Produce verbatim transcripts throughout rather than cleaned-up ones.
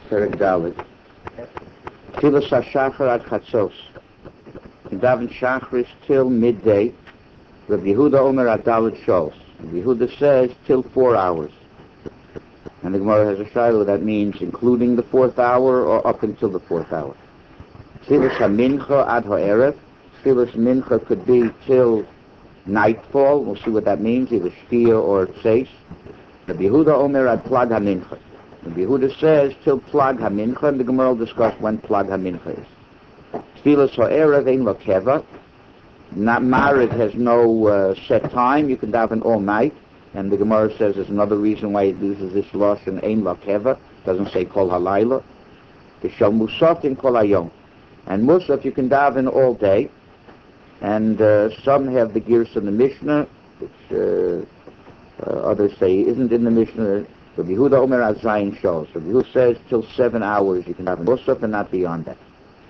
Perek Dalet. Tfilas HaShachar ad Chatzos. Daven Shachris till midday. Rabbi Yehuda Omer ad Dalet Shols. Rabbi Yehuda says till four hours. And the Gemara has a shiloh that means including the fourth hour or up until the fourth hour. Tfilas HaMincha ad HaErev. Tfilas Mincha could be till nightfall. We'll see what that means, either Shkia or Tzeis. Rabbi Yehuda Omer ad Plag HaMincha. Rabbi Yehuda says till Plag HaMincha, and the Gemara will discuss when Plag HaMincha is. Tfilas HaErev ein lo keva. Not married has no uh, set time. You can daven all night. And the Gemara says there's another reason why it uses this lashon ein lo keva. Doesn't say kol halayla. It shall musaf in kol hayom. And musaf you can daven all day. And uh, some have the gears in the Mishnah, which uh, uh, others say isn't in the Mishnah. Rabbi Yehuda Omer ad Zayin Shols. Rabbi Yehuda says till seven hours you can daven musaf and not beyond that.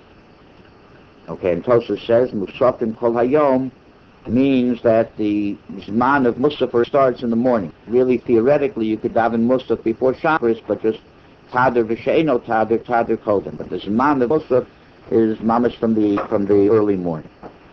Okay, and Tosfos says musafim kol hayom means that the zman of musaf starts in the morning. Really, theoretically, you could daven musaf before Shabbos, but just tader v'sheino tader tader kodem. But the zman of musaf is mamash from the from the early morning.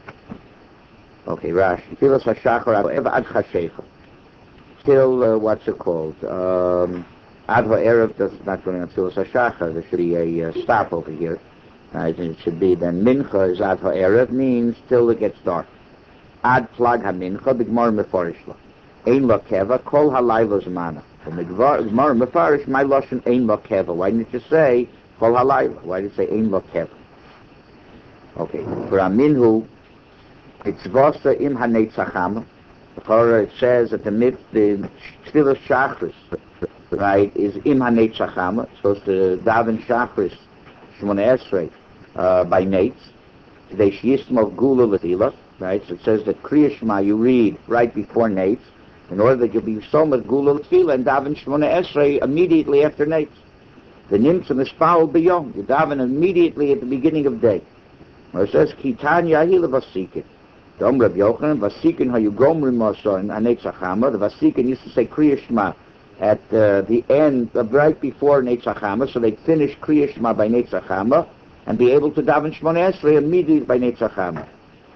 Okay, Rashi. Tfilas HaShachar ad Chashecha. Till uh, what's it called? Um, ad ha'erev. That's not going on Tfilas HaShachar. There should be a uh, stop over here. Right, and it should be then Mincha is ad ha'erev, means till it gets dark. Ad Plag HaMincha, b'Gemara Mefarish lo. Ein lo keva, kol halayla zmana. And the Gemara Mefarish, my lashon ein lo keva. Why didn't you say kol halayla? Why did you say ein lo keva? Okay, for Aminhu, it's vasa im hanetzachama. It says that the mit the Tfilas Shachris, right, is im hanetzachama. It's supposed to daven Shachris Shmona Esrei uh, by Nates. They sheyismov gula l'tila, right? So it says that Kriya Shema you read right before Nates, in order that you'll be so much gula l'tila and daven Shmona Esrei immediately after Nates. The nimtza mispal b'yom, you daven immediately at the beginning of day. Or it says Kitanya hila vasikin. Dom Reb Yochanan vasikin hayu gomrim masa in hanetzachama. The vasikin used to say Kriya Shema at uh, the end, of right before Netzachama, so they'd finish Kriya Shema by Netzachama and be able to daven Shmona Esrei immediately by Netzachama.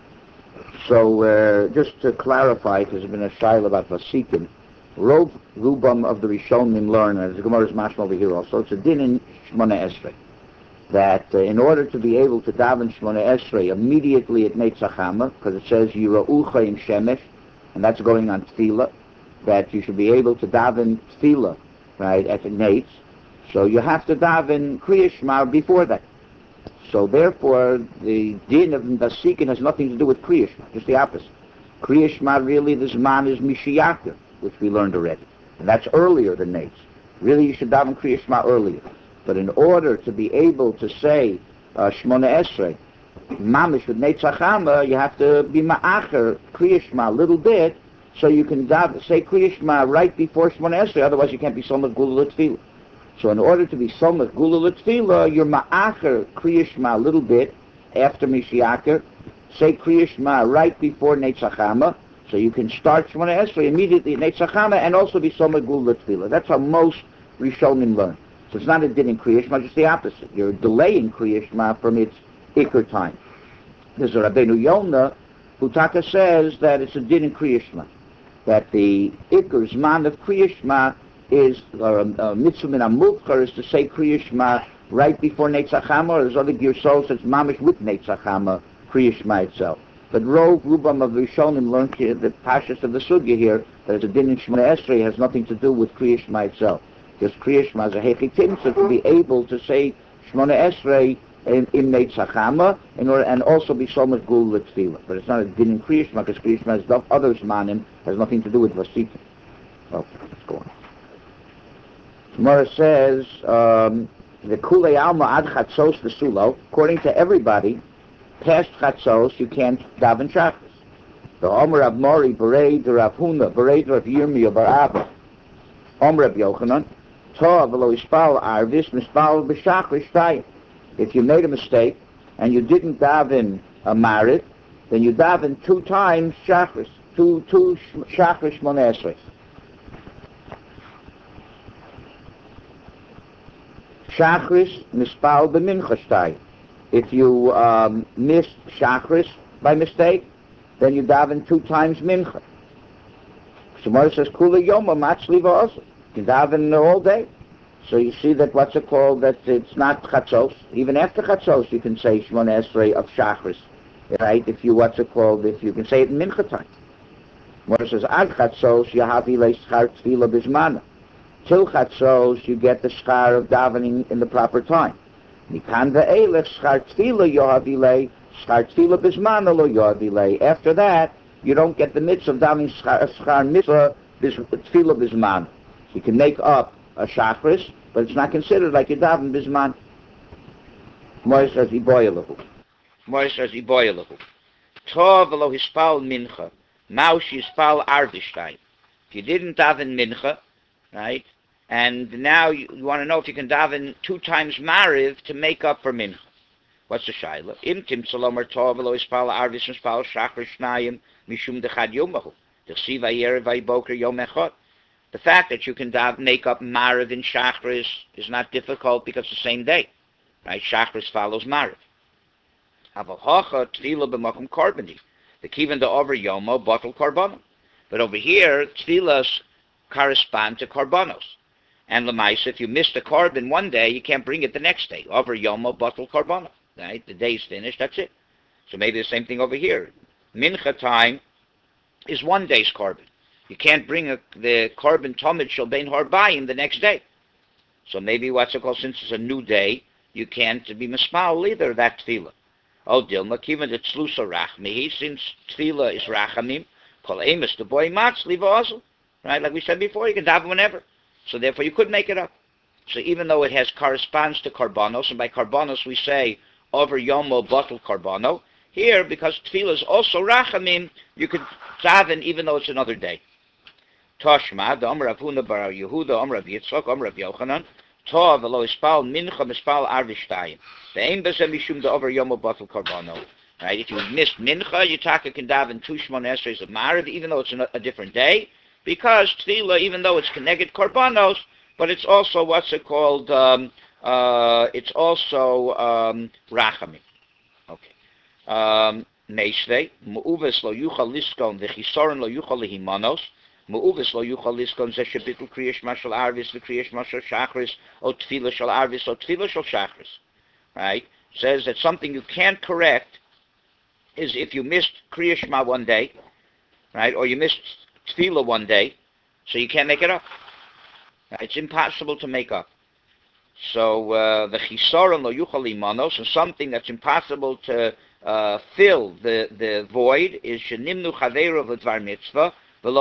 So, uh, just to clarify, because there's been a shaila about Vasikin, Rov Rubam of the Rishonim learn, as the Gemara is mashma over here also, it's a din in Shmona Esrei, that uh, in order to be able to daven Shmona Esrei immediately at Netzachama, because it says Yira'ucha in Shemesh, and that's going on Tefillah, that you should be able to daven tefillah, right, at the Nates. So you have to daven Kriya Shema before that. So therefore, the din of Vasikin has nothing to do with Kriya Shema, just the opposite. Kriya Shema, really, this man is Mishiachir, which we learned already. And that's earlier than Nates. Really, you should daven Kriya Shema earlier. But in order to be able to say uh, Shmona Esrei, Mamish with Netzachama, you have to be Ma'acher, Kriya Shema a little bit, so you can dav- say Kriya Shema right before Shmona Esrei, otherwise you can't be Somach Gula L'Tfilah. So in order to be Somach Gula L'Tfilah, you're Ma'acher Kriya Shema a little bit after Mishiachar, say Kriya Shema right before Netzachama, so you can start Shmona Esrei immediately at Netzachama and also be Somach Gula L'Tfilah. That's how most Rishonim learn. So it's not a din in Kriya Shema, just the opposite. You're delaying Kriya Shema from its Iker time. There's a Rabbeinu Yonah who Taka says that it's a din in Kriya Shema, that the Iker Zman of Kriya Shema is, or uh, Mitzvah Min HaMuvchar is to say Kriya Shema right before Netzachama, or there's other Girsol says Mamish with Netzachama, Kriya Shema itself. But Rov Rubam of Rishonim learned here, the Pashas of the Sugya here, that it's a din in Shmona Esrei has nothing to do with Kriya Shema itself. Because Kriya Shema is a Hechitimsa to be able to say Shmona Esrei in, in Netzachama, in order, and also be so much Gul L'Tfilah. But it's not a din in Kriya Shema, because Kriya Shema is the other Zmanim, has nothing to do with Vasikin. Okay, let's go on. Gemara says, um, the Kulei Alma Ad Chatzos V'Sulo, according to everybody, past Chatzos, you can't daven Shachris. The Omer Rav Mori, Berei, the Rav Huna, Berei, the Rav Yirmiyah, Bar Abba, Omer Rav Yochanan, Tov, V'lo Ispal Arvis, Mispal B'Shachris Shtayim. If you made a mistake, and you didn't daven a marid, then you daven two times Shachris, two, two Shachris Shmona Esrei. Shachris mispal b'mincha shtay. If you um, miss Shachris by mistake, then you daven two times mincha. Shemar says kula yoma matzli v'osu. You daven all day. So you see that what's it called, that it's not chatzos. Even after chatzos you can say Shemona Esrei of Shachris. Right? If you, what's it called, if you can say it in mincha time. Shemar says ad chatzos yahavi le schar tefila bismana. Till chatzos you get the schar of davening in the proper time. Mikan ve'elech schar tefila yahavi le schar tefila bismana lo yahavi le. After that, you don't get the mitzvah of davening schar, schar mitzvah tefila bismana. You can make up a shachris, but it's not considered like you daven bisman. Moish says iboyelahu. Moish says iboyelahu. Tov lo hispal mincha. Maush hispal arvishtay. If you didn't daven mincha, right, and now you, you want to know if you can daven two times mariv to make up for mincha. What's the shayla? Im tim salomer tov lo hispal arvis hispal shachris shnayim mishum dechad yomahu. Dechsiv ayer vayboker yom echot. The fact that you can make up Mariv in Shachris is not difficult because it's the same day. Right? Shachris follows Mariv. Avahocha Tfila b'makom karbani. The kivan the over Yomo bottle karbono. But over here, Tfilas correspond to karbonos. And Lamais, if you miss the carbon one day, you can't bring it the next day. Over Yomo bottle karbono. Right? The day's finished, that's it. So maybe the same thing over here. Mincha time is one day's carbon. You can't bring a, the carbon tomid shel bein harbayim the next day. So maybe what's it called, since it's a new day, you can't be mismal either that tefillah. Oh, Dilma, kiven the tzlusa rachmihi, since tefillah is rachamim, kol emes the boy matz liva also. Right, like we said before, you can daven whenever. So therefore you could make it up. So even though it has corresponds to karbanos, and by karbanos we say over yomo bottle karbano, here, because tefillah is also rachamim, you could daven even though it's another day. Toshma, the Amr Rav Huna bar Yehuda, Amr Rav Yitzchak, Amr Rav Yochanan, Tov v'lo ispal mincha mispal arvishtayim. The aim b'zeh mishum the over yomo bottle karbano. Right? If you missed mincha, you taka can daven two shmona esreis of mariv, even though it's a, a different day, because tefillah, even though it's connected karbanos, but it's also what's it called? Um, uh, it's also um, rachamim. Okay. Um, Meishvei mu'uves lo yuchal liskon v'chisoron lo yuchal lehimanos. Mu'uvis lo yuchal liskon zeh shebitul kriyash mashal arvis v'kriyash mashal shachris o tefillah shal arvis o tefillah shal shachris. Right? Says that something you can't correct is if you missed kriyash ma one day, right, or you missed tefillah one day, so you can't make it up. Right? It's impossible to make up. So uh, the chisaron lo yuchal imanos, and something that's impossible to uh, fill the the void is shenimnu chaveru v'dvar mitzvah.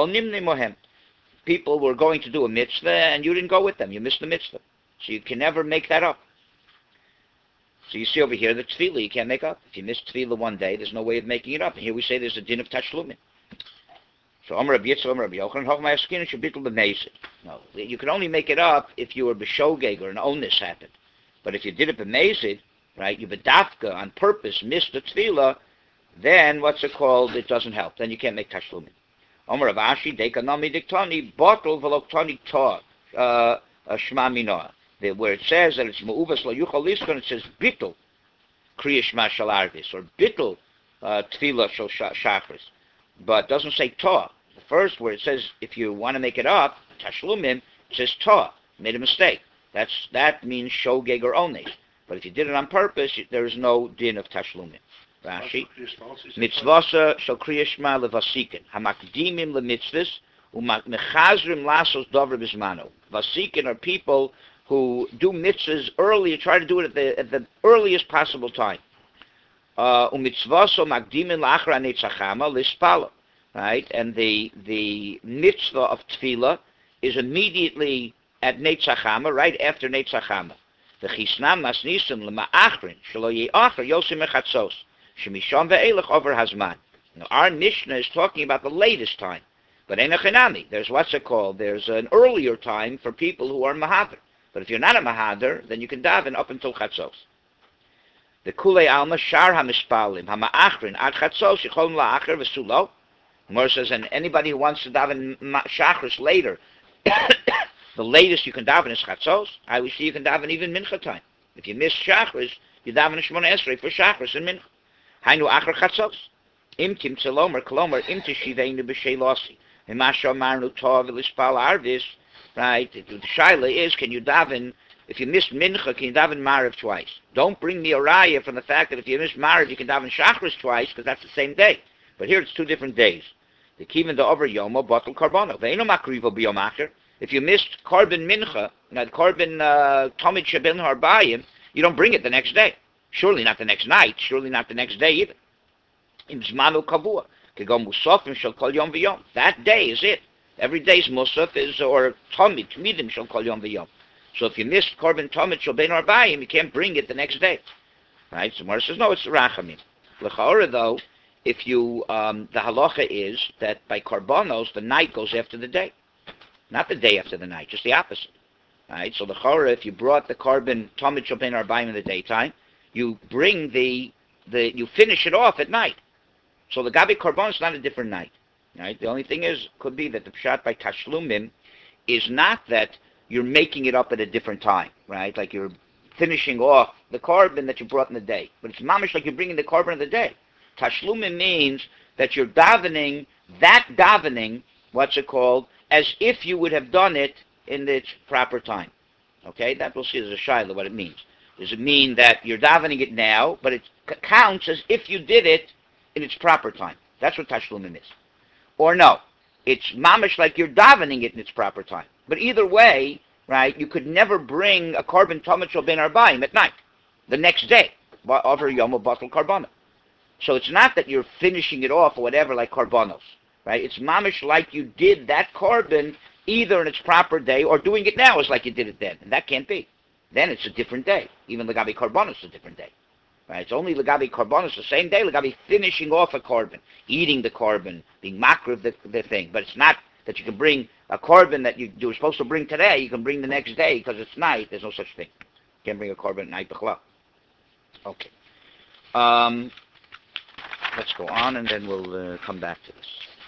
People were going to do a mitzvah and you didn't go with them. You missed the mitzvah. So you can never make that up. So you see over here the tefillah you can't make up. If you miss tefillah one day, there's no way of making it up. And here we say there's a din of tashlumin. So Amar Rabbi Yitzchak, Amar Rabbi Yochanan, Hochmai Askin, Shabitul b'meisid. No, you can only make it up if you were b'shogeg or an onus happened. But if you did it b'meisid, right, you b'dafka on purpose missed the tefillah, then what's it called? It doesn't help. Then you can't make tashlumin. Omer Avashi, Dekanami Diktani, bottle Veloktani Tor, Shma Minoah. Where it says that it's Ma'uvas Lo Yuchal Liskon, it says Bittul, Kriya Shma Shal Arvis, or Bittul, Tefillah Shal Shachris. But it doesn't say Tor. The first where it says, if you want to make it up, Tashlumim, it says Tor. Made a mistake. That's That means Shogeg or Ones. But if you did it on purpose, there is no din of Tashlumim. Rashi, mitzvasa shel kriya shema levasikin hamakdimim lemitzvos umechazrim lasos dover bismano. Vasikin are people who do mitzvahs early, try to do it at the at the earliest possible time. Umitzvaso makdimim lachra netzachama lispalo. Right, and the the mitzvah of tefillah is immediately at netzachama, right after netzachama. The chisnam masnisim lema'achrin shelo ye'achar yosim echatzos. Over Hazman. Now, our Mishnah is talking about the latest time, but Enochinami, there's what's it called? There's an earlier time for people who are Mahadir. But if you're not a Mahadir, then you can daven up until Chatzos. The Kulei Alma Shar HaMishpalim HaMa'achrin Ad Chatzos Yichom La'achar V'Sulo. Gemara says, and anybody who wants to daven Shachris later The latest you can daven is chatzos. I would say you can daven even mincha time. If you miss shachris, you daven shmona esrei for shachris and mincha. Hainu achar chatzos. Im tim tzelomer kolomer im tishiveinu b'sheilasi. Imasha marnu tov v'lispal arvis. Right. The shaila is, can you daven? If you missed mincha, can you daven Mariv twice? Don't bring me a raya from the fact that if you miss Mariv, you can daven Shachris twice, because that's the same day. But here it's two different days. The kivin the over yomo bottle karbono. Ve'eno makrivo biyomacher. If you missed korban mincha, now korban uh, tomid sheben harbayim, you don't bring it the next day. Surely not the next night. Surely not the next day either. Im zmanu kavua. Kegom musafim shall kol yom v'yom. That day is it. Every day's musaf is, or tomid, tmidim shall kol yom v'yom. So if you missed korban tomid shel ben arbayim, you can't bring it the next day, right? So Mara says no, it's rachamim. L'chaora though, if you um, the halacha is that by korbanos the night goes after the day, not the day after the night, just the opposite, right? So l'chaora, if you brought the korban tomid shel ben arbayim in the daytime, you bring the the you finish it off at night. So the gabi korban is not a different night, right? The only thing is could be that the pshat by tashlumim is not that you're making it up at a different time, right? Like you're finishing off the korban that you brought in the day. But it's mamish like you're bringing the korban of the day. Tashlumim means that you're davening, that davening, what's it called, as if you would have done it in its proper time. Okay? That we'll see as a shaila what it means. Does it mean that you're davening it now, but it c- counts as if you did it in its proper time? That's what tashlumim is. Or no, it's mamish like you're davening it in its proper time. But either way, right, you could never bring a korban tomid shel ben arbayim at night, the next day, over yom batel karbana. So it's not that you're finishing it off or whatever like karbanos, right? It's mamish like you did that korban either in its proper day or doing it now is like you did it then, and that can't be. Then it's a different day. Even legabi karbanos is a different day, right? It's only legabi karbanos the same day. Legabi finishing off a korban, eating the korban, being makriv of the, the thing, but it's not that you can bring a korban that you, you were supposed to bring today, you can bring the next day because it's night. There's no such thing. You can't bring a korban at night. Okay. Um, let's go on, and then we'll uh, come back to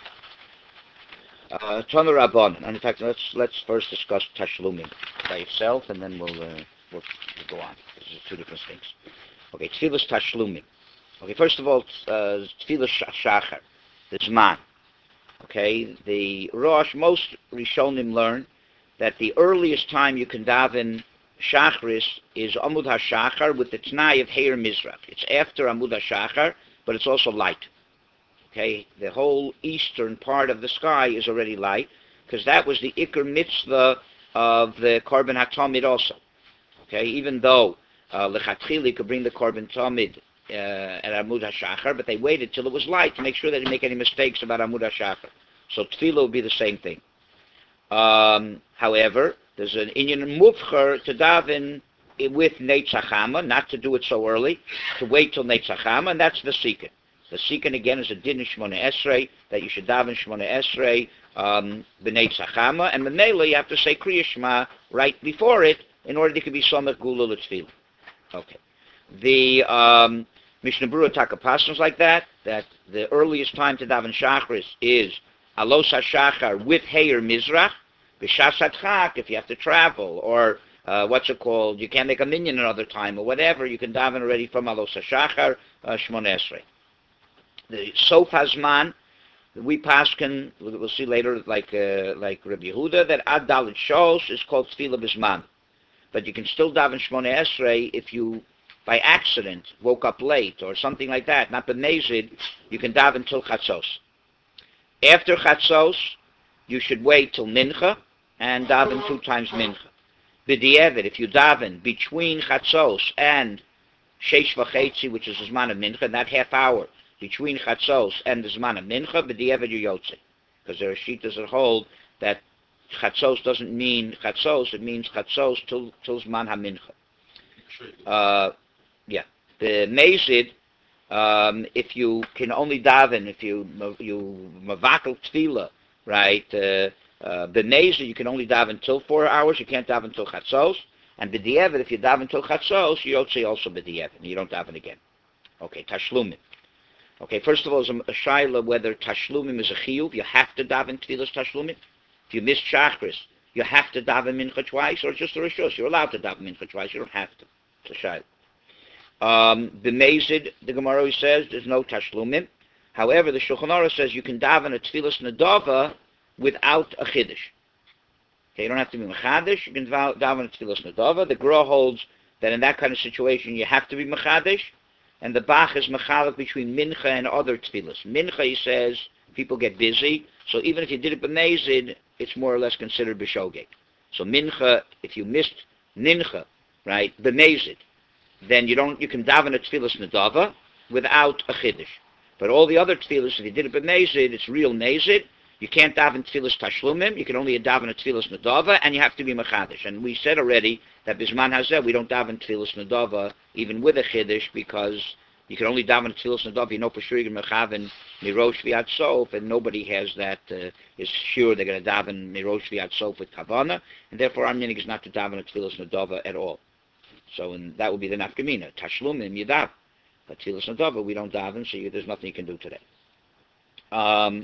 this. Uh, Tana Rabban. And in fact, let's let's first discuss tashlumim by itself, and then we'll, uh, we'll, we'll go on. These are two different things. Okay, tefillas tashlumim. Okay, first of all, uh, tefillas shachar, the zman. Okay, the Rosh, most Rishonim learn that the earliest time you can daven Shachris is Amud HaShachar with the T'nai of Heir Mizrach. It's after Amud HaShachar, but it's also light. Okay, the whole eastern part of the sky is already light, because that was the Iker Mitzvah of the Korban HaTomid also. Okay, even though uh, Lechatchili could bring the Korban Tomid Uh, at Amud HaShachar, but they waited till it was light to make sure they didn't make any mistakes about Amud HaShachar. So tefillah would be the same thing. Um, however, there's an inyan mufcher to daven with Neitzachama, not to do it so early, to wait till Neitzachama, and that's the Sikan. The Sikan again is a din Shmona Esrei, that you should daven Shmona Esrei um, b'Neitzachama, and Menela you have to say Kriya Shema right before it in order to be Somach Gula L'Tefillah. Okay. The um, Mishnah Berurah Takapasnos like that, that the earliest time to daven Shachris is Alos HaShachar with Heir Mizrach, B'Shas HaTchak, if you have to travel, or uh, what's it called, you can't make a minyan another time, or whatever, you can daven already from Alos HaShachar, uh, Shmona Esrei. The Sof HaZman, we paskin, we'll see later, like uh, like Rabbi Yehuda, that Ad Dalet Shos is called Tefillah B'Zman. But you can still daven Shmona Esrei if you by accident woke up late or something like that, not b'mezid, you can daven till chatzos. After chatzos, you should wait till mincha and daven two times mincha. B'di'evet, if you daven between chatzos and sheish v'chetzi, which is the zman of mincha, that half hour between chatzos and the zman of mincha, b'di'evet you yotze. Because there are shittas that hold that chatzos doesn't mean chatzos, it means chatzos till, till zman ha-mincha. Uh, Yeah, the mezid, um, if you can only daven, if you you mavakel tefillah, right? Uh, uh, the mezid you can only daven until four hours. You can't daven until chatzos. And b'di'evet, if you daven until chatzos, you don't say also b'di'evet. You don't daven again. Okay, tashlumim. Okay, first of all, is a, a shaila whether tashlumim is a chiyuv. You have to daven tefillas tashlumim. If you miss shachris, you have to daven mincha twice, or just a rishus? You're allowed to daven mincha twice. You don't have to. It's a shayla. Um, B'mezid, the Gemara says, there's no tashlumim. However, the Shulchan Aruch says you can daven a tefillas nedava without a chiddush. Okay, you don't have to be mechadish. You can daven a tefillas nedava. The Gra holds that in that kind of situation you have to be mechadish, and the Bach is mechalik between mincha and other tefillas. Mincha, he says, people get busy, so even if you did it b'mezid, it's more or less considered b'shogeg. So mincha, if you missed mincha, right, b'mezid, then you don't. You can daven a tefillas nedava without a chiddush. But all the other tefillas, if you did it b'mezid, it's real mezid. You can't daven tefillas tashlumim. You can only daven a tefillas nedava, and you have to be mechadish. And we said already that bisman hazeh we don't daven tefillas nedava even with a chiddush, because you can only daven tefillas nedava. You know for sure you're going to mechaven mirosh v'yad sof, and nobody has that uh, is sure they're going to daven mirosh v'yad sof with kavana, and therefore our minhag is not to daven a tefillas nedava at all. So and that would be the nafkamina. Tashlumim you daven, but tefillas nedava we don't daven, so you, there's nothing you can do today. Um,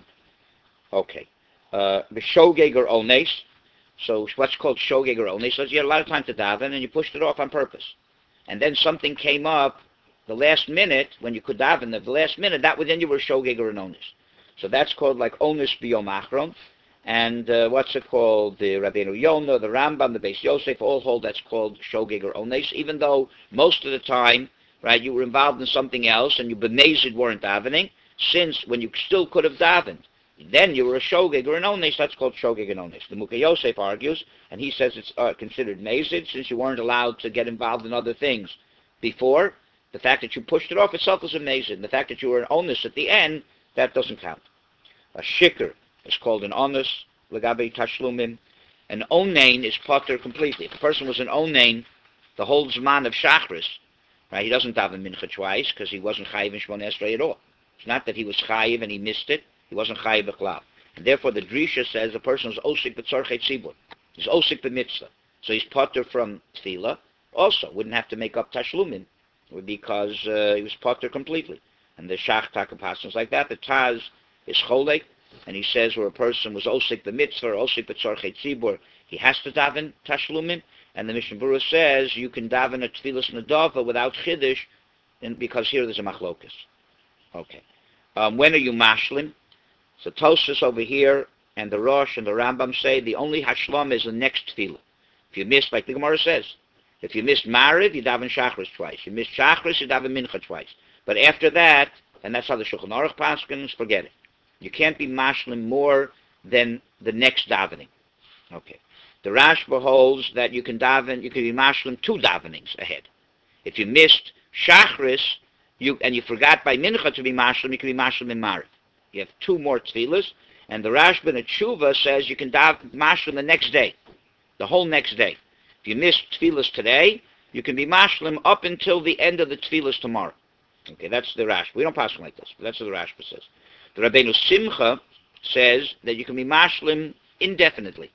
okay, uh, b'shogeg or olnes. So what's called shogeg or olnes? So you had a lot of time to daven, and you pushed it off on purpose, and then something came up the last minute when you could daven. The last minute that within you were shogeg or an olnes. So that's called like olnes biyom achron. And uh, what's it called? The Rabbeinu Yonah, the Rambam, the Beis Yosef, all hold that's called shogeg or ones, even though most of the time, right, you were involved in something else and you b'mezid weren't davening, since when you still could have davened, then you were a shogeg or an ones, that's called shogeg and ones. The Mukha Yosef argues, and he says it's uh, considered mezid, since you weren't allowed to get involved in other things before. The fact that you pushed it off itself is a mezid. The fact that you were an ones at the end, that doesn't count. A shikr is called an onus, legabe tashlumim. An onain is potter completely. If a person was an onain, the whole zman of shachris, right, he doesn't daven mincha twice because he wasn't chayiv in Shmona Esrei at all. It's not that he was chayiv and he missed it. He wasn't chayiv b'chlav. And therefore the Drisha says a person is osik b'tzorchet tzibur. He's osik b'mitzvah. So he's potter from tefillah. Also, wouldn't have to make up tashlumim because uh, he was potter completely. And the shach takapasans like that. The taz is cholek. And he says where a person was osik the mitzvah, or osik b'tzorchet tzibur, he has to daven tashlumim. And the Mishnah Berurah says you can daven a tefillas nedava without chiddush, and because here there's a machlokas. Okay, um, when are you mashlim? So Tosfos over here and the Rosh and the Rambam say the only hashlam is the next tefillah. If you missed, like the Gemara says, if you missed Mariv, you daven Shachris twice. You missed Shachris, you daven Mincha twice. But after that, and that's how the Shulchan Aruch paskins, forget it. You can't be mashlim more than the next davening. Okay. The Rashba holds that you can daven, you can be mashlim two davenings ahead. If you missed Shachris, you and you forgot by Mincha to be mashlim, you can be mashlim in Mariv. You have two more tefillas, and the Rashba in the Tshuva says you can daven mashlim the next day, the whole next day. If you missed tefillas today, you can be mashlim up until the end of the tefillas tomorrow. Okay, that's the Rashba. We don't pass them like this, but that's what the Rashba says. The Rabbeinu Simcha says that you can be mashlim indefinitely.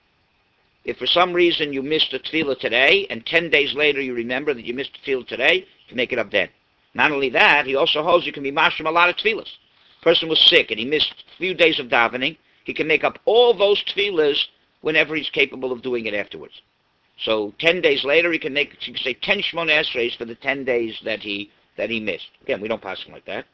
If for some reason you missed a tefillah today, and ten days later you remember that you missed a tefillah today, you can make it up then. Not only that, he also holds you can be mashlim a lot of tefillahs. Person was sick and he missed a few days of davening, he can make up all those tefillahs whenever he's capable of doing it afterwards. So ten days later he can make, he can say ten Shmona Esreis for the ten days that he that he missed. Again, we don't pass him like that.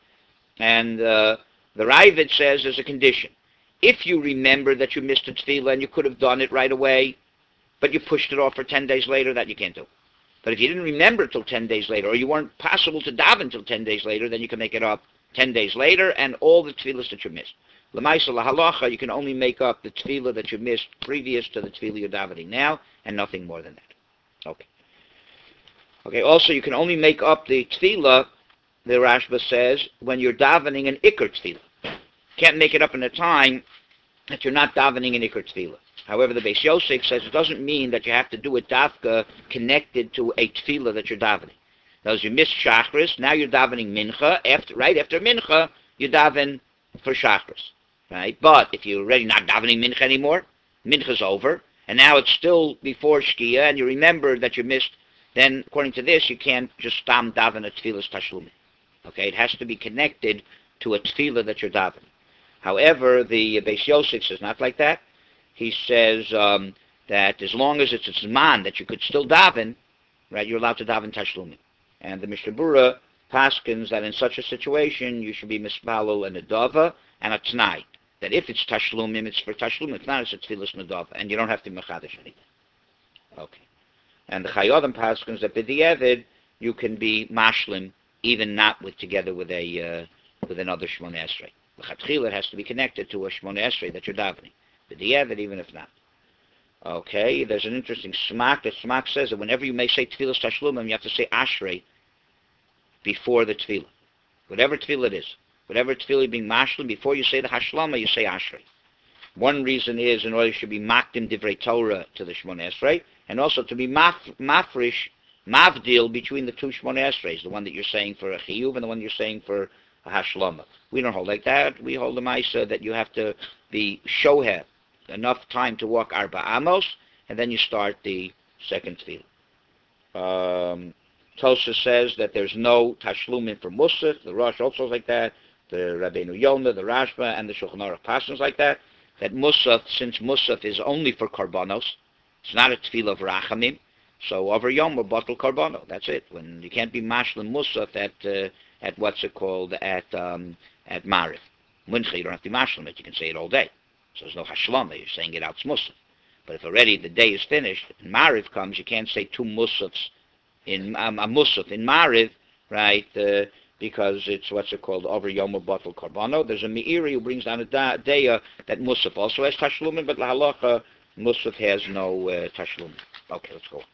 And uh, the Ravid says there's a condition. If you remember that you missed a tefillah and you could have done it right away, but you pushed it off for ten days later, that you can't do. But if you didn't remember till ten days later, or you weren't possible to daven until ten days later, then you can make it up ten days later and all the tefillahs that you missed. L'maisa lahalacha, you can only make up the tefillah that you missed previous to the tefillah you're davening now, and nothing more than that. Okay. Okay, also you can only make up the tefillah, the Rashba says, when you're davening an ikr tefillah. Can't make it up in a time that you're not davening an ikr tefillah. However, the Beis Yosef says it doesn't mean that you have to do it dafka connected to a tefillah that you're davening. As you missed Shachris, now you're davening Mincha. After, right after Mincha, you daven for Shachris. Right? But if you're already not davening Mincha anymore, Mincha's over, and now it's still before Shkia, and you remember that you missed, then according to this, you can't just stam daven a tefillah's tashlumi. Okay, it has to be connected to a tefillah that you're davening. However, the Beis Yosef says not like that. He says um, that as long as it's a zman that you could still daven, right, you're allowed to daven tashlumim. And the Mishnah Berurah paskins that in such a situation you should be mispalel and a dava and a tnai. That if it's tashlumim, it's for tashlumim. If not, it's a tefillas nadava, and you don't have to mechadish anything. Okay. And the Chayodim paskins that b'di'evid you can be mashlim even not with together with a uh, with another shmoneh esrei. L'chatchila it has to be connected to a shmoneh esrei that you're davening. B'di'evid even if not. Okay, there's an interesting smak. The smak says that whenever you may say tefillas tashlumim, you have to say ashrei before the tefillah. Whatever tefillah it is. Whatever tefillah being mashlim, before you say the hashlama, you say ashrei. One reason is in order you should be makdim divrei Torah to the shmoneh esrei, and also to be maf, mafrish, mavdil between the two shmoneh esreis, the one that you're saying for a chiyuv and the one you're saying for a hashlama. We don't hold like that. We hold the ma'isa that you have to be shoher, enough time to walk arba amos, and then you start the second tefillah. Um, Tosa says that there's no tashlumin for musaf. The Rosh also is like that. The Rabbeinu Yonah, the Rashba, and the Shulchan Aruch Passions like that. That musaf, since musaf is only for karbanos, it's not a tefillah of rachamim. So over Yom or bottle karbono. That's it. When you can't be mashlim musaf at uh, at what's it called at um, at Mariv. Mincha you don't have to be mashlim it. You can say it all day. So there's no hashlama. You're saying it out musaf. But if already the day is finished and Mariv comes, you can't say two musafs in um, a musaf in Mariv, right? Uh, because it's what's it called over Yom or bottle karbono. There's a meiri who brings down a da- daya that musaf also has tashlumin, but la halacha musaf has no uh, tashlumin. Okay, let's go.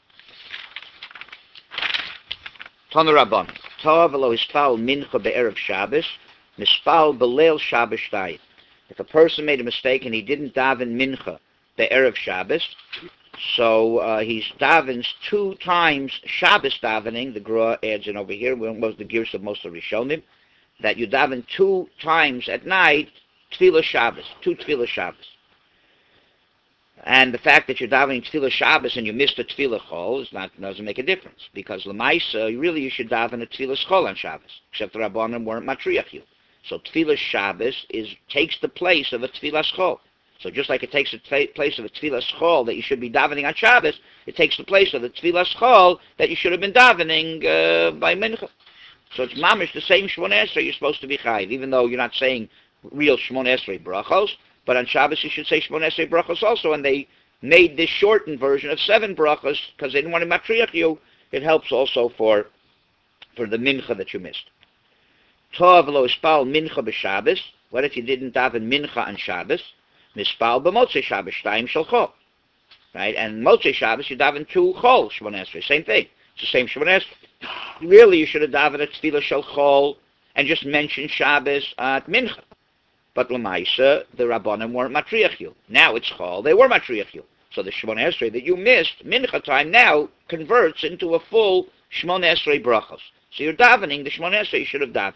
Tana Rabban. Tov lo hispal mincha be'erev Shabbos, mispal beleil Shabbos shtayim. If a person made a mistake and he didn't daven mincha be'erev Shabbos, so uh, he davens two times Shabbos davening. The Gra adds in over here, was the gears of most of Rishonim, that you daven two times at night, Tefillah Shabbos, two Tefillah Shabbos. And the fact that you're davening Tefillah Shabbos and you missed a Tefillah Chol is not, doesn't make a difference. Because L'maisa, really you should daven a Tefillah Chol on Shabbos. Except the Rabbanim weren't matriach you. So Tefillah Shabbos is, takes the place of a Tefillah Chol. So just like it takes the t- place of a Tefillah Chol that you should be davening on Shabbos, it takes the place of the Tefillah Chol that you should have been davening uh, by Mincha. So it's mamish the same Shmoneh Esrei you're supposed to be chayiv, even though you're not saying real Shmoneh Esrei brachos. But on Shabbos you should say Shmoneh Esrei brachos also, and they made this shortened version of seven brachos because they didn't want to matriach you. It helps also for for the mincha that you missed. Tov lo ispal mincha b'Shabbos. What if you didn't daven mincha on Shabbos? Mispal b'motzei Shabbos shtayim shel chol. Right, and motzei Shabbos you daven two chol Shmoneh Esrei. Same thing. It's the same Shmoneh Esrei. Really, you should have davened a tefillah shel chol and just mentioned Shabbos at mincha. But l'maisa, the Rabbanim weren't matriach you. Now it's chol, they were matriach you. So the Shmoneh Esrei that you missed, mincha time, now converts into a full Shmoneh Esrei brachos. So you're davening the Shmoneh Esrei you should have davened.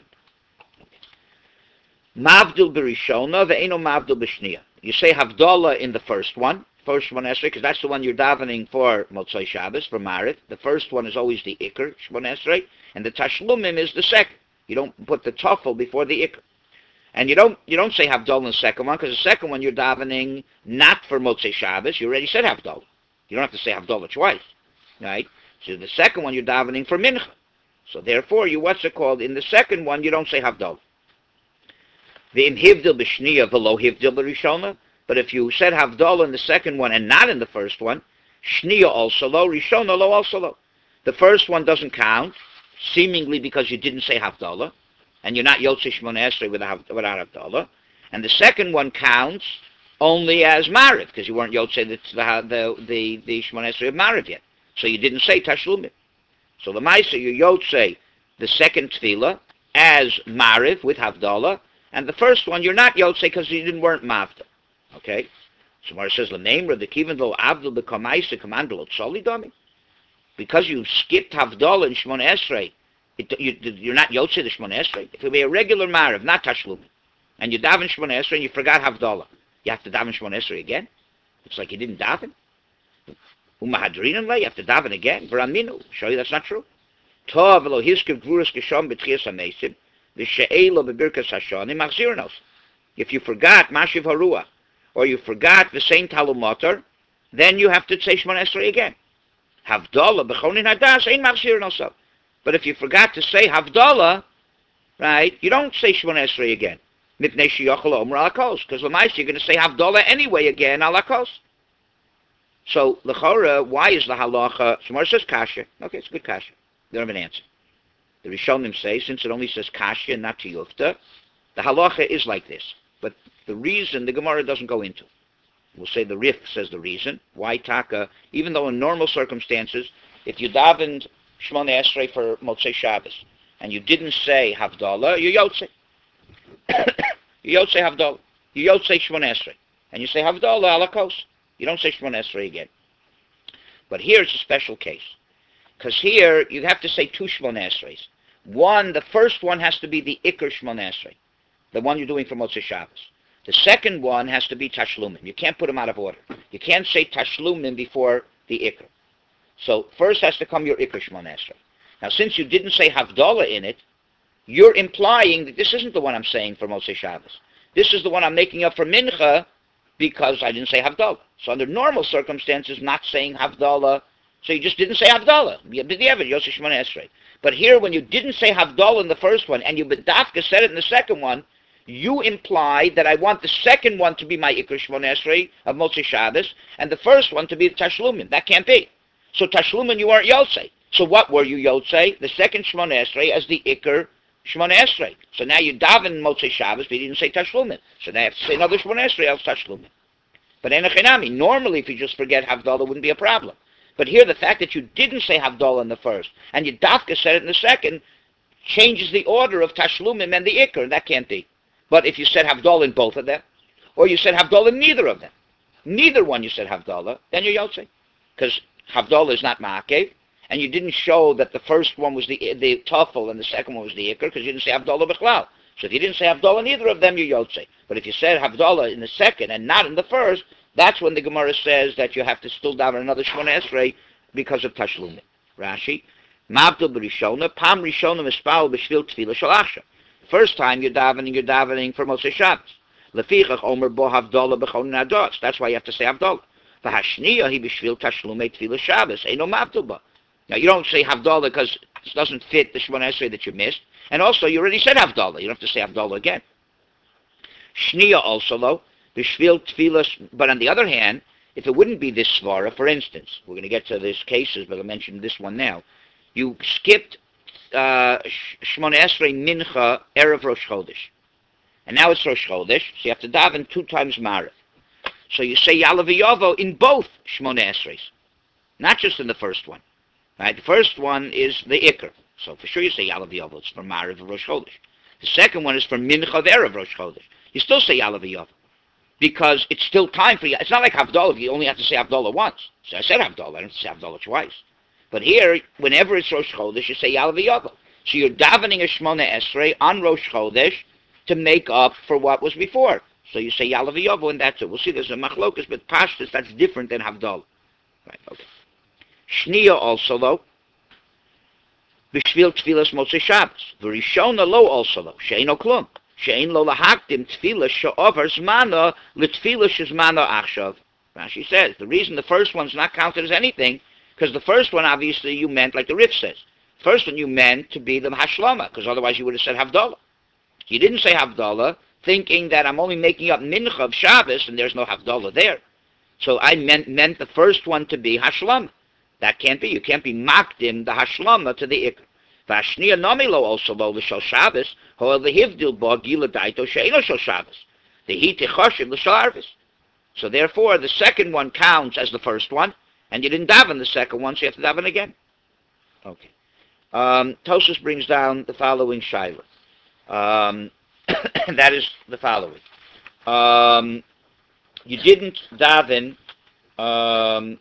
Mavdil b'rishona ve'eno mavdil b'shniya. You say Havdalah in the first one, first Shmoneh Esrei, because that's the one you're davening for Motzei Shabbos, for Mariv. The first one is always the Iker, Shmoneh Esrei, and the Tashlumim is the second. You don't put the Tafel before the Iker. And you don't you don't say Havdalah in the second one, because the second one you're davening not for Motzei Shabbos. You already said Havdalah. You don't have to say Havdalah twice, right? So the second one you're davening for Mincha. So therefore, you what's it called? In the second one, you don't say Havdalah. The im hivdil b'shniya v'lo hivdil b'rishona. But if you said Havdalah in the second one and not in the first one, shniya also lo, rishona lo also lo. The first one doesn't count, seemingly because you didn't say Havdalah, and you're not Yotzei Shmoneh Esrei without, without Havdalah. And the second one counts only as Mariv, because you weren't Yotzei the, the, the, the Shmoneh Esrei of Mariv yet. So you didn't say Tashlumim. So the Maisa, you Yotzei the second Tefillah as Mariv with Havdalah, and the first one you're not Yotzei because you didn't weren't Mavda. Okay? So Mara says, L'neimra, the Kivan lo Avdal b'kamaisa commandal tzoli dami. Because you skipped Havdalah in Shmoneh Esrei, It, you, you're not Yotzei the Shmoneh Esrei. If it be a regular Mariv, not Tashlum, and you daven Shmoneh Esrei and you forgot Havdalah, you have to daven Shmoneh Esrei again? It's like you didn't daven. Umahadrinan le, you have to daven again. V'raminu, show you that's not true. Tov lo hiskiv gvuras geshom b'tchias hamesim, v'she'elo b'birkas hashonim machzirnos. If you forgot Mashiv Haruah, or you forgot the same Talumotar, then you have to say Shemona Esrei again. Havdalah b'chonin hadas ein machshir nosov. But if you forgot to say Havdalah, right, you don't say Shemona Esrei again. Mipnei sheyochel omer ala kos, because l'maisa you're going to say Havdalah anyway again ala kos. So l'chora, why is the halacha? Shemona says kasha. Okay, it's a good kasha. They don't have an answer. The Rishonim say, since it only says kasha and not tiyufta, the halacha is like this. But the reason the Gemara doesn't go into. We'll say the Rif says the reason. Why taka? Even though in normal circumstances, if you davened Shemona Esrei for Motzei Shabbos, and you didn't say Havdalah, you Yotzei. you Yotzei Havdalah. You Yotzei Shemona Esrei. And you say Havdalah ala kos. You don't say Shemona Esrei again. But here it's a special case. Because here you have to say two Shemona Esreis. One, the first one has to be the Iker Shemona Esrei, the one you're doing for Motzei Shabbos. The second one has to be Tashlumin. You can't put them out of order. You can't say Tashlumin before the Iker. So first has to come your Iker Shemona Esrei. Now since you didn't say Havdalah in it, you're implying that this isn't the one I'm saying for Motzei Shabbos. This is the one I'm making up for Mincha because I didn't say Havdalah. So under normal circumstances, not saying Havdalah, so you just didn't say Havdalah. But here, when you didn't say Havdalah in the first one, and you B'dafka said it in the second one, you imply that I want the second one to be my Iker Shemona Esrei of Motzei Shabbos, and the first one to be the Tashlumin. That can't be. So Tashlumin, you aren't Yotzei. So what were you Yotzei? The second Shemona Esrei as the Iker Shemona Esrei. So now you daven Motzei Shabbos, but you didn't say Tashlumin. So now you have to say another Shemona Esrei else Tashlumin. But Enochinami, normally if you just forget Havdalah, wouldn't be a problem. But here, the fact that you didn't say Havdalah in the first, and you Dafka said it in the second, changes the order of Tashlumim and the Iker, and that can't be. But if you said Havdalah in both of them, or you said Havdalah in neither of them, neither one you said Havdalah, then you're Yotzei. Because Havdalah is not Ma'akev, and you didn't show that the first one was the the Tafel and the second one was the Iker, because you didn't say Havdalah B'chlal. So if you didn't say Havdalah in either of them, you're Yotzei. But if you said Havdalah in the second and not in the first, that's when the Gemara says that you have to still daven another Shemona Esrei because of Tashlumin. Rashi, Mavdil b'Rishona, Pam Rishona mispal b'shvil tefillah shel achshav. First time you're davening, you're davening for Motzei Shabbos. Lefichach omer bo Havdalah b'chonin hadas. That's why you have to say Havdalah. V'hashniya hi b'shvil tashlumei tefillah Shabbos. Eino Mavdil ba. Now you don't say Havdalah because it doesn't fit the Shemona Esrei that you missed. And also you already said Havdalah. You don't have to say Havdalah again. Shniya also though. B'shvil tefillah, but on the other hand, if it wouldn't be this svara, for instance, we're going to get to these cases, but I'll mention this one now. You skipped uh, Shemona Esrei Mincha Erev Rosh Chodesh. And now it's Rosh Chodesh, so you have to daven two times Mariv. So you say Ya'aleh V'Yavo in both Shemona Esreis, not just in the first one. Right? The first one is the Iker, so for sure you say Ya'aleh V'Yavo, it's for Mariv of Rosh Chodesh. The second one is for Mincha of Erev Rosh Chodesh. You still say Ya'aleh V'Yavo, because it's still time for you. It's not like Havdalah, you only have to say Havdalah once. So I said Havdalah, I don't have to say Havdalah twice. But here, whenever it's Rosh Chodesh, you say Ya'aleh V'Yavo. So you're davening a Shemona Esrei on Rosh Chodesh to make up for what was before. So you say Ya'aleh V'Yavo, and that's it. We'll see there's a machlokas, but Pashtus, that's different than Havdalah. Right, okay. Shniya also, though, B'shvil Tfilas Motzei Shabbos. V'rishona lo also, though, she'eno klum. She'en lo lahakdim tefillah she'over zmana l'tefillah shezmana achshav. Rashi says, the reason the first one's not counted as anything, because the first one, obviously, you meant, like the Rif says, first one you meant to be the Hashlama, because otherwise you would have said Havdalah. You didn't say Havdalah, thinking that I'm only making up Mincha of Shabbos, and there's no Havdalah there. So I meant meant the first one to be Hashlama. That can't be. You can't be Makdim, the Hashlama, to the Iker. Vashniya nomilo also lo l'shal Shabbos, hoel v'hivdil bo gila daito she'eno shal Shabbos. The heat tichoshim l'shal Arvis. So therefore, the second one counts as the first one, and you didn't daven the second one, so you have to daven again. Okay. Um, Tosfos brings down the following shaila. Um, that is the following. Um, you didn't daven. Um,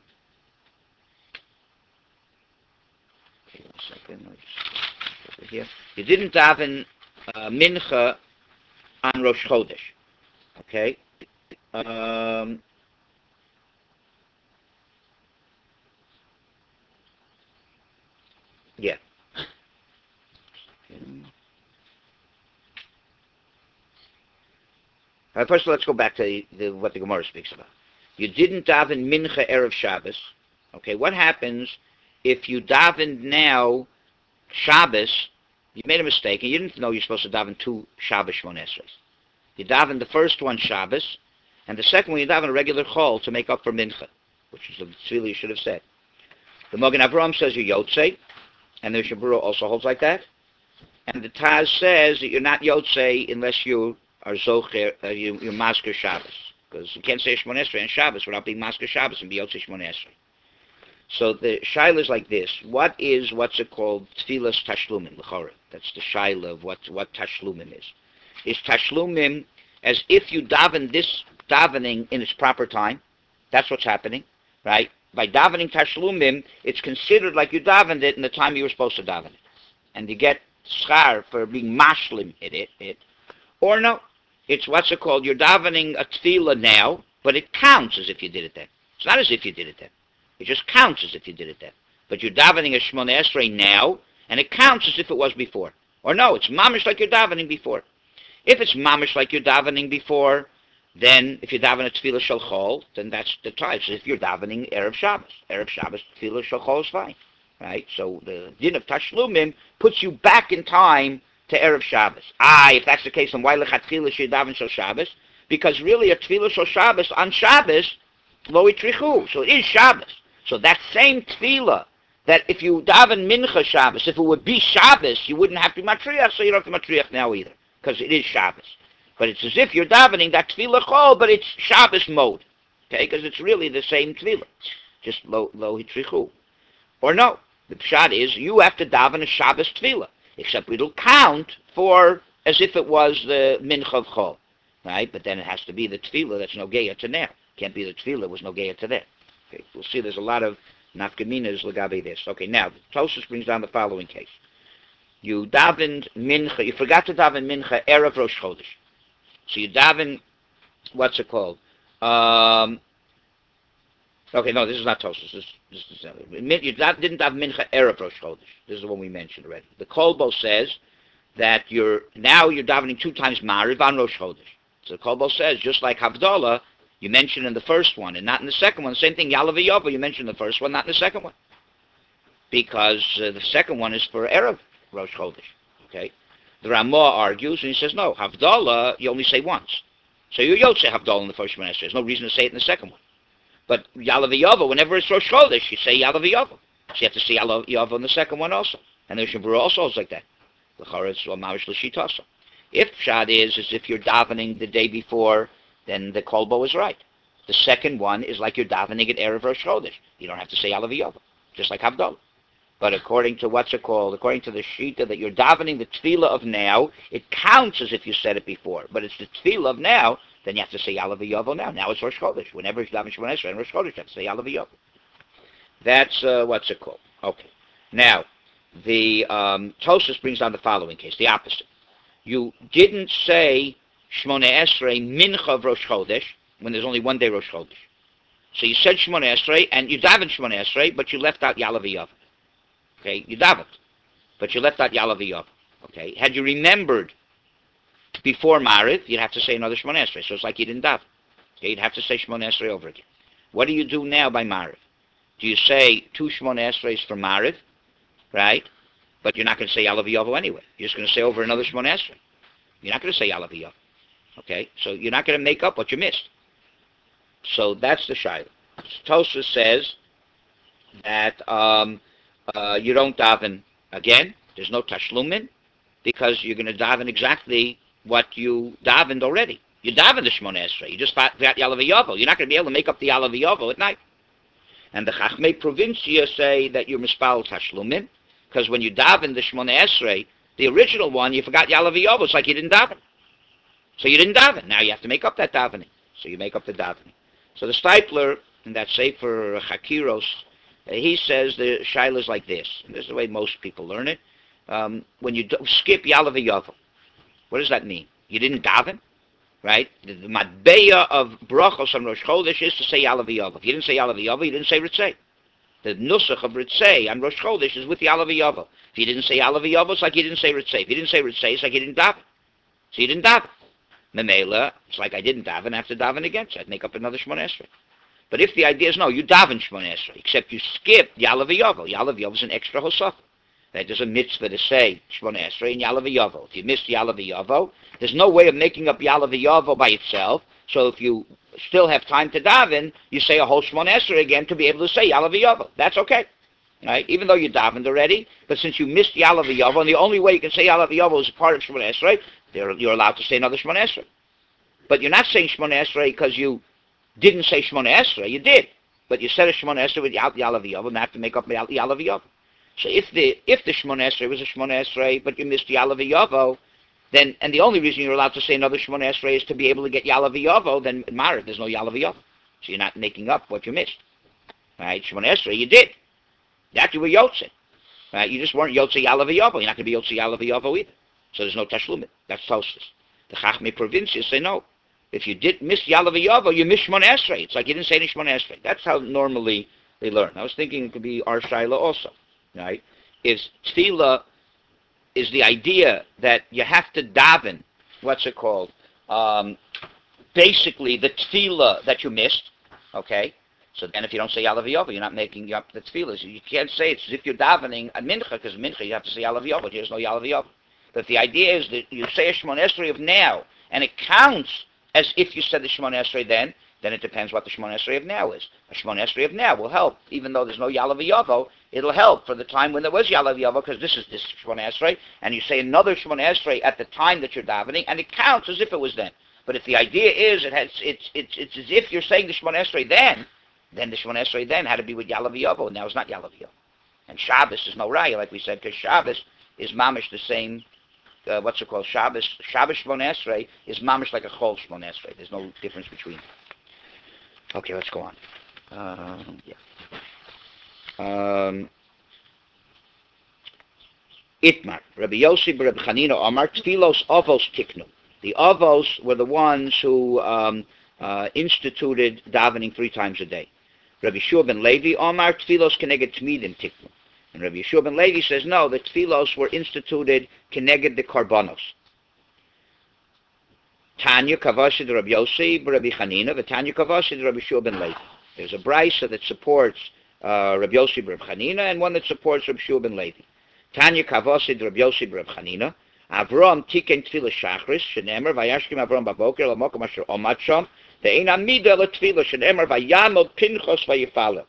okay, one second. I'll just over here. You didn't daven uh, mincha on Rosh Chodesh. Okay. Um, yeah. All right, first, let's go back to the, the, what the Gemara speaks about. You didn't daven mincha erev Shabbos. Okay, what happens if you davened now Shabbos? You made a mistake, and you didn't know you're supposed to daven two Shabbos Shmon Esrei. You daven the first one Shabbos, and the second one you daven a regular chol to make up for mincha, which is the tefillah you should have said. The Magen Avraham says you're Yotzei, and the Mishnah Berurah also holds like that. And the Taz says that you're not Yotzei unless you are Zocher, uh, you, you're Masker Shabbos. Because you can't say Shmon Esrei and Shabbos without being Masker Shabbos and be Yotzei Shmon Esrei. So the shaila is like this. What is, what's it called? Tfilas Tashlumim, l'chora. That's the shaila of what, what Tashlumim is. Is Tashlumim as if you daven this davening in its proper time. That's what's happening, right? By davening Tashlumim, it's considered like you davened it in the time you were supposed to daven it. And you get schar for being mashlim in it, it. Or no, it's what's it called? You're davening a tefillah now, but it counts as if you did it then. It's not as if you did it then. It just counts as if you did it then. But you're davening a Shmon Esrei now, and it counts as if it was before. Or no, it's mamish like you're davening before. If it's mamish like you're davening before, then if you daven a tefillah shel chol, then that's the time. So if you're davening erev Shabbos, erev Shabbos tefillah shel chol is fine, right? So the din of Tashlumim puts you back in time to erev Shabbos. Ah, if that's the case, then why lechatchila should daven shel Shabbos? Because really a tefillah shel Shabbos on Shabbos lo itrichu, so it is Shabbos. So that same tefillah, that if you daven mincha Shabbos, if it would be Shabbos, you wouldn't have to matriach, so you don't have to matriach now either, because it is Shabbos. But it's as if you're davening that tefillah chol, but it's Shabbos mode, okay? Because it's really the same tefillah, just lo lo hitrichu. Or no, the pshat is you have to daven a Shabbos tefillah, except it'll count for as if it was the mincha of chol, right? But then it has to be the tefillah that's no geya to there. Can't be the tefillah was no geya to there. Okay, we'll see there's a lot of nafkaminas legabe this. Okay, now, Tosfos brings down the following case. You davened mincha, you forgot to daven mincha erev Rosh Chodesh. So you daven, what's it called? Um, okay, no, this is not Tosfos. This, this is, uh, you didn't daven mincha erev Rosh Chodesh. This is the one we mentioned already. The Kolbo says that you're, now you're davening two times Ma'ariv on Rosh Chodesh. So the Kolbo says, just like Havdalah, you mentioned in the first one and not in the second one. Same thing, Yalav Yova, you mentioned in the first one, not in the second one. Because uh, the second one is for Erev Rosh Chodesh. Okay? The Ramah argues, and he says, no, Havdalah, you only say once. So you don't say Havdalah in the first one. There's no reason to say it in the second one. But Yalav Yova, whenever it's Rosh Chodesh, you say Yalav Yova. So you have to say Yalav Yova in the second one also. And the Mishnah Berurah also is like that. The Charetz Mamish L'Shitasa. If Pshat is, as if you're davening the day before, then the Kolbo is right. The second one is like you're davening at Erev Rosh Chodesh. You don't have to say Yalav Yova, just like Havdalah. But according to what's it called, according to the Shita, that you're davening the tefillah of now, it counts as if you said it before. But it's the tefillah of now, then you have to say Yalav Yova now. Now it's Rosh Chodesh. Whenever it's davening Shemon Esrei and Rosh Chodesh, you have to say Yalav Yova. That's uh, what's it called. Okay. Now, the um, Tosfos brings down the following case, the opposite. You didn't say Shmona Esrei mincha of Rosh Chodesh when there's only one day Rosh Chodesh. So you said Shmona Esrei, and you davened Shmona Esrei, but you left out Yalav Yova. Okay, you davened, but you left out Yalav Yova. Okay, had you remembered before Mariv, you'd have to say another Shmona Esrei. So it's like you didn't daven. Okay, you'd have to say Shmona Esrei over again. What do you do now by Mariv? Do you say two Shmona Esreis for Mariv, right? But you're not going to say Yalav Yova anyway. You're just going to say over another Shmona Esrei. You're not going to say Yalav Yova. Okay, so you're not going to make up what you missed. So that's the Shaila. Tosfos says that um, uh, you don't daven again. There's no Tashlumin, because you're going to daven exactly what you davened already. You davened the Shmona Esrei. You just got Yalav Yova. You're not going to be able to make up the Yalav Yova at night. And the Chachmei Provincia say that you're Mispal Tashlumin, because when you daven the Shmona Esrei, the original one, you forgot Yalav Yova. It's like you didn't daven. So you didn't daven. Now you have to make up that davening. So you make up the davening. So the Steipler, in that Sefer Chakiros, uh, he says the Shaila is like this. And this is the way most people learn it. Um, when you do, skip Yalav Yova, what does that mean? You didn't daven, right? The, the Matbeya of Brachos on Rosh Chodesh is to say Yalav Yova. If you didn't say Yalav Yova, you didn't say Ritzei. The Nusach of Ritzei on Rosh Chodesh is with Yalav Yova. If you didn't say Yalav Yova, it's like you didn't say Ritzei. If you didn't say Ritzei, it's like you didn't daven. So you didn't daven. Memela, it's like I didn't daven, I have to daven again, so I'd make up another Shmona Esrei. But if the idea is, no, you daven Shmoneh Esrei, except you skip Yalav Yovel. Yalav Yovel is an extra Hosaf. Right? There's a mitzvah to say Shmoneh Esrei and Yalav Yovel. If you miss Yalav Yovel, there's no way of making up Yalav Yovel by itself. So if you still have time to daven, you say a whole Shmoneh Esrei again to be able to say Yalav Yovel. That's okay. Right? Even though you davened already, but since you missed Yalav Yovel, and the only way you can say Yalav Yovel is a part of Shmoneh Esrei, you're allowed to say another Shmoneh Esrei. But you're not saying Shmoneh Esrei because you didn't say Shmoneh Esrei. You did, but you said a Shmoneh Esrei without Yalav Yovel, and have to make up Yalav Yovel. So if the if the Shmoneh Esrei was a Shmoneh Esrei, but you missed Yalav Yovel, then and the only reason you're allowed to say another Shmoneh Esrei is to be able to get Yalav Yovel, then Marav, there's no Yalav Yovel. So you're not making up what you missed. Right? Shmoneh Esrei, you did. That you were Yotze. Right? You just weren't Yotze Yalav Yovel. You're not going to be Yotze Yalav Yovel either. So there's no Tashlumit. That's Tosfos. The Chachmei Provincias say no. If you did miss Yalav Yovel, you missed Shmoneh Esrei. It's like you didn't say any Shmoneh Esrei. That's how normally they learn. I was thinking it could be our Shaila also. Right? Is Tefillah is the idea that you have to daven, what's it called? Um, basically the Tefillah that you missed, okay? So then if you don't say Yalav Yovel, you're not making up the Tefillah. So you can't say it's as if you're davening at Mincha, because Mincha you have to say Yalav Yovel. There's no Yalav Yovel. But the idea is that you say a Shmoneh Esrei of now, and it counts as if you said the Shmoneh Esrei then, then it depends what the Shmoneh Esrei of now is. A Shmoneh Esrei of now will help. Even though there's no Yalav Yovel, it'll help for the time when there was Yalav Yovel, because this is this Shmoneh Esrei, and you say another Shmoneh Esrei at the time that you're davening, and it counts as if it was then. But if the idea is it has, it's, it's, it's as if you're saying the Shmoneh Esrei then, then the Shmoneh Esrei then had to be with Yalav Yovel, and now it's not Yalav Yovel. And Shabbos is no Raya, like we said, because Shabbos is mamish the same. Uh, what's it called? Shabbos. Shabbos Shmoneh Esrei is mamish like a Chol Shmoneh Esrei. There's no difference between them. Okay, let's go on. Um, yeah. Um, Itmar. Rabbi Yossi Rabbi Chanina Omar Tfilos Avos Tiknu. The Avos were the ones who um, uh, instituted davening three times a day. Rabbi Yeshua ben Levi Omar Tfilos Keneged Tmidim Tiknu. And Rabbi Yeshua ben Levi says, no, the tefillos were instituted keneged the karbanos. Tanya kavasid Rabbi Yossi, Rabbi Chanina, the Tanya kavasid Rabbi Yeshua ben Levi. There's a brisa that supports uh, Rabbi Yossi, Rabbi Chanina, and one that supports Rabbi Yeshua ben Levi. Tanya kavasid Rabbi Yossi, Rabbi Chanina. Avram tiken tefillah shachris, shenemer vayashkim Avram baboker lamokom asher omad sham. Ve'ein amida letefillah shenemer vayamod pinchos vayifaleh.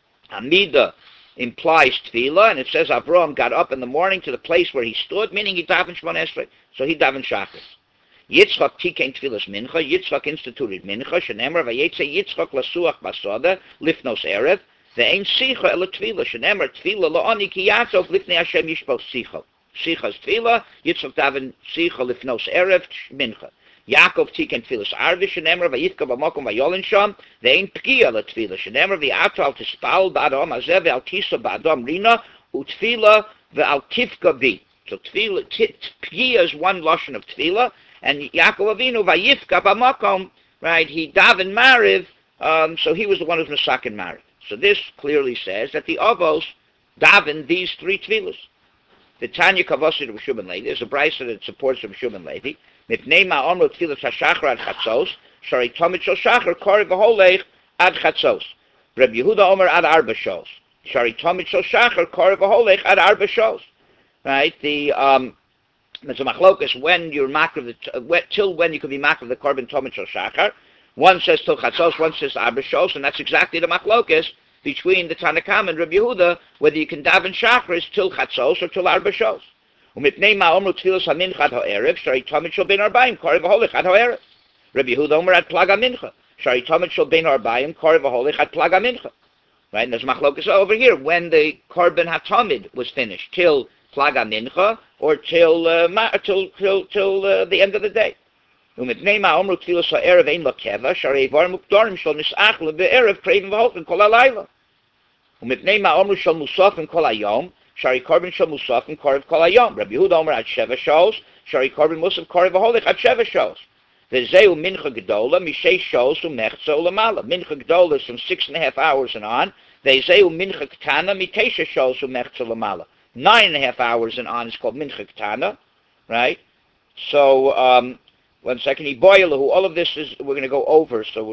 Amida implies tefillah, and it says Avram got up in the morning to the place where he stood, meaning he davened Shmoneh Esrei, so he davened Shachris. Yitzchak tikein tefillas mincha, Yitzchak instituted mincha, shenemer vayetze Yitzchak lasuach basada, lifnos erev, ve'ein sicha ela tefillah, shenemer tefillah la'ani ki yatzov lifnei Hashem yishpos sicha. Sicha is tefillah, Yitzchak davened sicha lifnos erev, mincha. Yaakov tiken tefillas arvi shenemer vayitkav b'makom vayolin sham ve'ein pgia letefillah shenemer v'ato al tispal ba'adam azeh ve'al tisa ba'adam rina u'tefillah ve'al tifka bi. So tefillah, pgia is one lashon of tefillah, and Yaakov Avinu vayitkav b'makom, right? He davened mariv, um, so he was the one who's masakin mariv. So this clearly says that the avos davened these three tefillahs. The Tanya Kavasid of Shub and Levi. There's a brisa that supports of Shub and Levi. Mipnei ma'omro tefillah hashachar ad chatzos, shari tomit shel shachar kori v'holech ad chatzos. Rabbi Yehuda Omer ad arba shos. Shari tomit shel shachar kori v'holech ad arba shos. Right? The um, it's a machlokas when you're makriv the uh, till when you can be makriv the korban tomit shel shachar. One says till chatzos, one says arba shos, and that's exactly the machlokas between the Tanakam and Rabbi Yehuda, whether you can daven shachris till chatzos or till arba shos. Umipnei ma'omru tefillas hamincha ad ha'erev, shari tamid shel ben arbaim, kori v'holech ad ha'erev. Rabbi Yehuda omer ad plag hamincha, shari tamid shel ben arbaim, kori v'holech ad plag hamincha. Right, and there's machlokas over here, when the korban hatamid was finished, till plag hamincha, or till, uh, ma- till, till, till uh, the end of the day. Umipnei ma'omru tefillas ha'erev ein lakeva, shari evar mukdarim shel nisach lebe'erev, kreivim v'holchen kol ha'layla. Umipnei ma'omru shel musafim kol hayom, Shari Korban Shal Musafim Korev Kol Hayom. Rabbi Yehuda Omer ad Sheva Shos. Shari Korban Musaf Korev V'holech ad Sheva Shos. V'zeu Mincha Gedola Mishei Shos U'mechza U'lamala. Mincha Gedola is from six and a half hours and on. V'zeu Mincha Ketana Mitesha Shos U'mechza U'lamala. Nine and a half hours and on is called Mincha Ketana, right? So um, one second. Iboyalahu. All of this is we're going to go over. So we'll just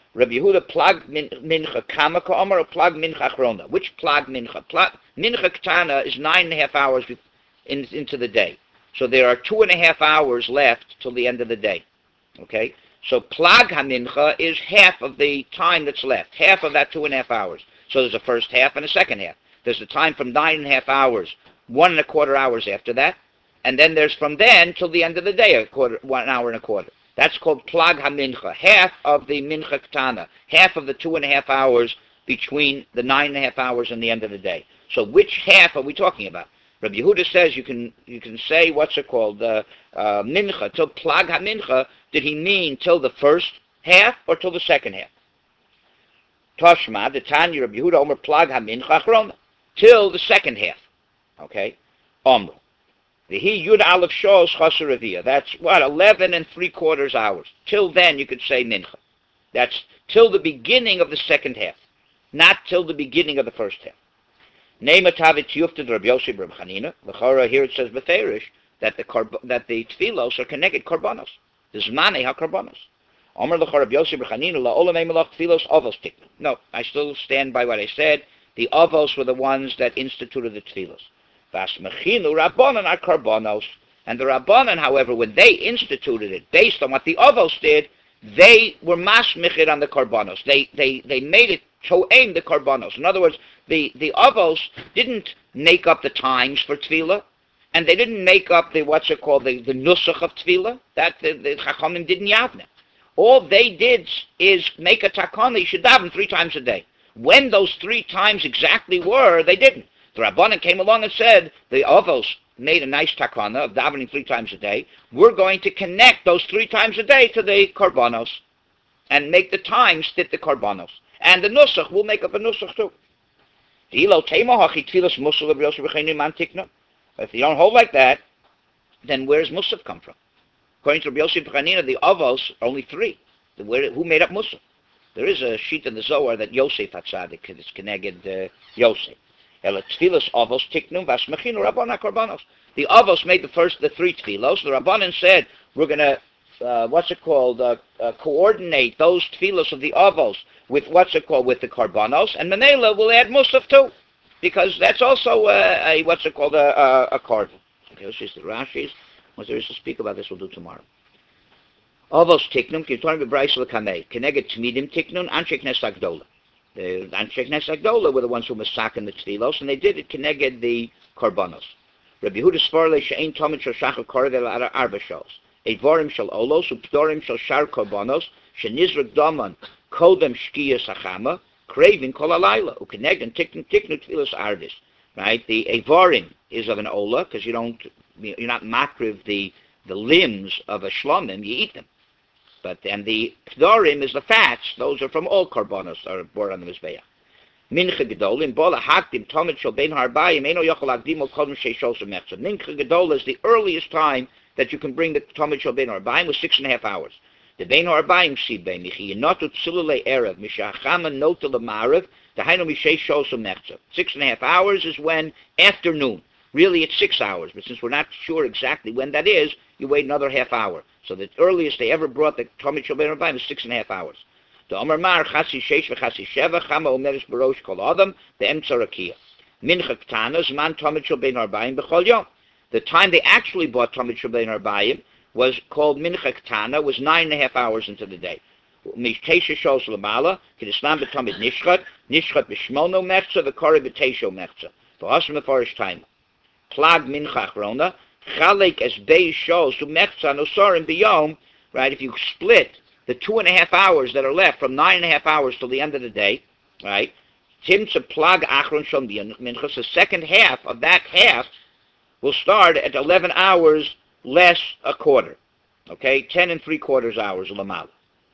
Rabbi Yehuda plag min, mincha kama ka'omer or plag mincha achrona. Which plag mincha? Plag, mincha ktana is nine and a half hours in, into the day. So there are two and a half hours left till the end of the day. Okay? So plag hamincha is half of the time that's left. Half of that two and a half hours. So there's a first half and a second half. There's the time from nine and a half hours, one and a quarter hours after that. And then there's from then till the end of the day, a quarter, one hour and a quarter. That's called plag hamincha, half of the mincha ktana, half of the two and a half hours between the nine and a half hours and the end of the day. So which half are we talking about? Rabbi Yehuda says you can you can say, what's it called, uh, uh, mincha, till plag hamincha. Did he mean till the first half or till the second half? Toshma, the Tanya, Rabbi Yehuda, Omer plag hamincha achrona, till the second half. Okay? Omer. The he yud aleph shos chaser. That's what, eleven and three quarters hours. Till then, you could say mincha. That's till the beginning of the second half, not till the beginning of the first half. Neima tavit yufted Rabbi Yossi Rabbi Chanina. L'chora here it says beferish that the karb- that the tfilos are connected karbanos. The zmanei ha karbanos. Omer l'chora Rabbi Yossi Rabbi Chanina la'olam emelach tfilos avos tikna. No, I still stand by what I said. The avos were the ones that instituted the tfilos. Vasmechinu Rabbanan are karbanos. And the Rabbanan, however, when they instituted it, based on what the Avos did, they were masmichid on the karbanos. They they they made it to'ein the karbanos. In other words, the, the Avos didn't make up the times for tefillah, and they didn't make up the, what's it called, the, the nusach of tefillah. That the, the Chachamim didn't yavne. All they did is make a takana, you should daven three times a day. When those three times exactly were, they didn't. The Rabbanan came along and said, the Avos made a nice takana of davening three times a day. We're going to connect those three times a day to the karbanos and make the times fit the karbanos. And the nusach will make up a nusach too. If you don't hold like that, then where's musaf come from? According to Rabbi Yossi B'Chanina, the Avos are only three. Where, who made up musaf? There is a sheet in the Zohar that Yosef Hatzadik is connected uh, Yosef. The Avos made the first, the three tefillos. The Rabbanan said, we're going to, uh, what's it called, uh, uh, coordinate those tefillos of the Avos with, what's it called, with the karbanos, and Menela will add Musaf too, because that's also uh, a, what's it called, a, a, a cardinal. Okay, let's see the Rashis. Once there is to speak about this, we'll do tomorrow. Avos tiknum, Kitorn B'Brais L'Kamei, Keneged Tmidim tiknun, Anshe Knes Agdola. The Anshe Knes Agdola were the ones who were massacring the tefillos, and they did it Keneged the karbanos. Rabbi Yehuda Sfarle She'ein Tomid Shal Shachar Korev El Arba Shos. Eivorim Shal Olos, Updorim Shal Shar Karbanos, Shenizrak Daman, Kodem Shkia Sachama, Craving Kol Alayla, Ukeneged and Tiknu Tiknu Tefillos Ardis. Right? The Eivorim is of an Ola, because you don't, you're not makriv the, the limbs of a shlomim, you eat them. But and the Pdorim is the fats, those are from all karbanos, are born on the Mizbeach. Mincha Gedolim, Bola Hakdim, Tomit Shal Ben Harbayim, Eno Yochel Agdimo Kodem Sheishos Mechza. Mincha Gedol is the earliest time that you can bring the Tomit Shal Ben Harbayim was six and a half hours. The Ben Harbayim Sibbe, Michi Yenotu Tzilule Erev, Mishachama Notel Marav, the Haino Misheishos Mechza. Six and a half hours is when afternoon. Really, it's six hours, but since we're not sure exactly when that is, you wait another half hour. So the earliest they ever brought the Tomit Shal Ben Harbayim is six and a half hours. The Omer Mar Chasi Sheish v'Chasi Sheva Chama Omeres Barosh Kol Adam the Emtzar Rakia Mincha Ktana Zman Tomit Shal Ben Harbayim B'Chol Yom. The time they actually bought Tomit Shal Ben Harbayim was called Mincha Ktana, was nine and a half hours into the day. Mishteisha Shos Lamala K'Dislam B'Tomit Nishchat Nishchat B'Shmono Mechza V'Kori B'Teisho Mechza V'Hashem Mefarish Time Plag Mincha Achrona Chalek Es Beis Shos U'Mechza Nosarim B'Yom. Right, if you split the two and a half hours that are left from nine and a half hours till the end of the day, right? Timtza plag achron shom minchas. The second half of that half will start at eleven hours less a quarter. Okay, ten and three quarters hours lamal.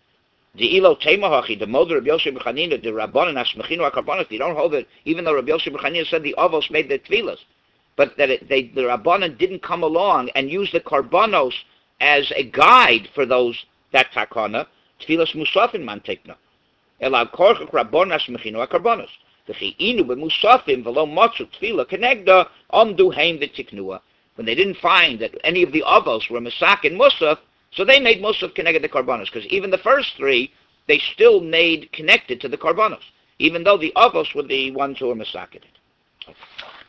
The ilo temahachi, the mother of Yosef B'Chanina, the rabbanan asmechinu akarbanos. They don't hold it, even though Rabbi Yosef B'Chanina said the avos made the tefillas, but that it, they, the rabbanan didn't come along and use the karbanos as a guide for those. That takana, tefillas musafin man tekna. Elav korchak rabbonas mechinu akarbonos. The chi'inu b'musafim v'lo motzu tefillah kenegda omdu heim v'tiknua. When they didn't find that any of the avos were masak and musaf, so they made musaf keneged the karbonos. Because even the first three they still made connected to the Karbanos, even though the Avos were the ones who were masaket it.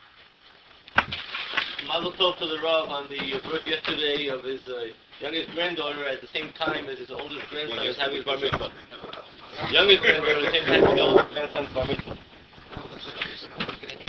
Mazel tov to the Rav on the birth yesterday of his uh, youngest granddaughter at the same time as his oldest grandson is having his bar mitzvah. Youngest granddaughter at the same time as the oldest grandson's bar mitzvah.